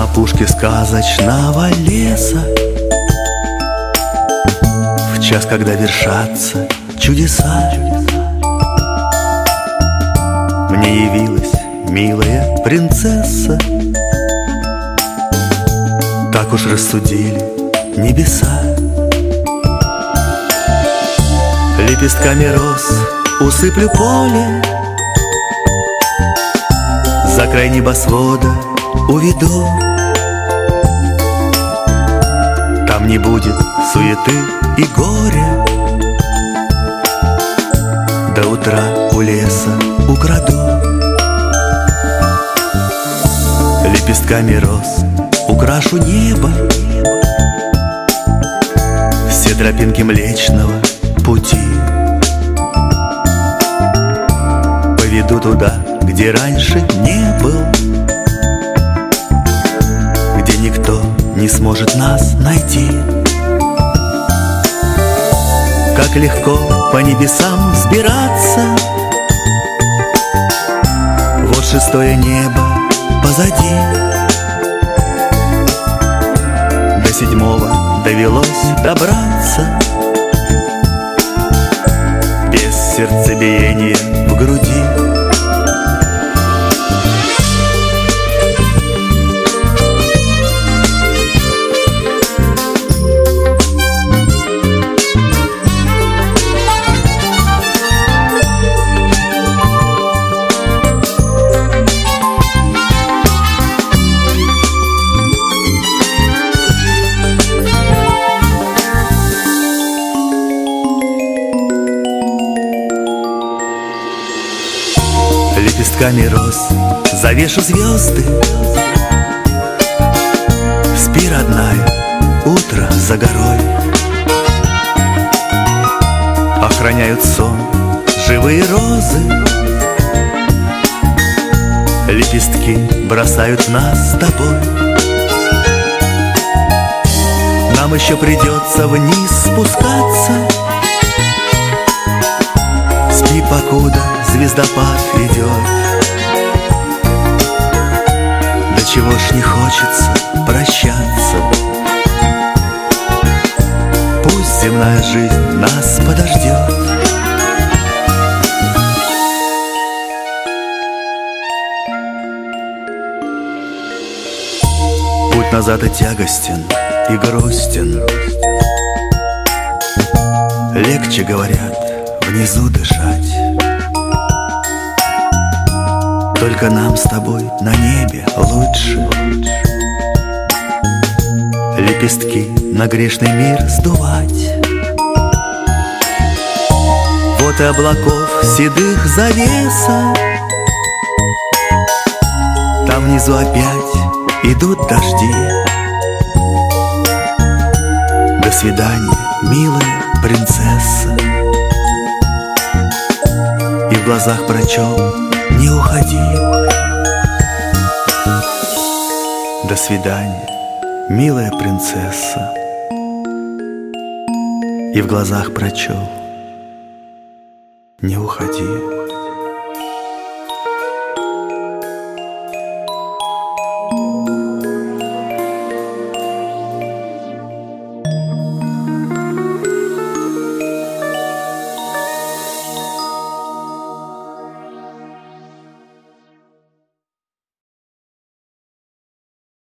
опушке сказочного леса, в час, когда вершатся чудеса, мне явилась милая принцесса. Так уж рассудили небеса. Лепестками роз усыплю поле, за край небосвода уведу. Там не будет суеты и горя, до утра у леса украду. Лепестками роз украшу небо, все тропинки Млечного Пути. Поведу туда, где раньше не был, где никто не сможет нас найти. Как легко по небесам взбираться, вот шестое небо позади. До седьмого довелось добраться, без сердцебиения в груди. Лепестками роз завешу звезды. Спи, родная, утро за горой. Охраняют сон живые розы, лепестки бросают нас с тобой. Нам еще придется вниз спускаться. Спи, покуда звездопад идет. Да чего ж не хочется прощаться. Пусть земная жизнь нас подождет. Путь назад и тягостен, и грустен. Легче, говорят, внизу дышать. Только нам с тобой на небе лучше. Лепестки на грешный мир сдувать. Вот и облаков седых завеса. Там внизу опять идут дожди. До свидания, милая принцесса. И в глазах прочел: не уходи. До свидания, милая принцесса. И в глазах прочел: не уходи.